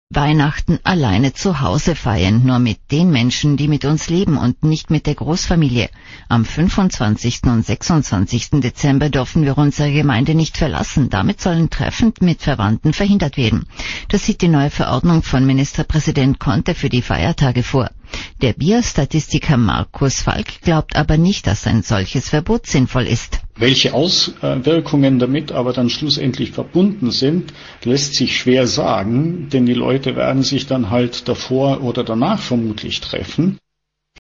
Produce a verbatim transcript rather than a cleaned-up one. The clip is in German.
Weihnachten alleine zu Hause feiern, nur mit den Menschen, die mit uns leben und nicht mit der Großfamilie. Am fünfundzwanzigsten und sechsundzwanzigsten Dezember dürfen wir unsere Gemeinde nicht verlassen. Damit sollen Treffen mit Verwandten verhindert werden. Das sieht die neue Verordnung von Ministerpräsident Conte für die Feiertage vor. Der Biostatistiker Markus Falk glaubt aber nicht, dass ein solches Verbot sinnvoll ist. Welche Auswirkungen damit aber dann schlussendlich verbunden sind, lässt sich schwer sagen, denn die Leute werden sich dann halt davor oder danach vermutlich treffen.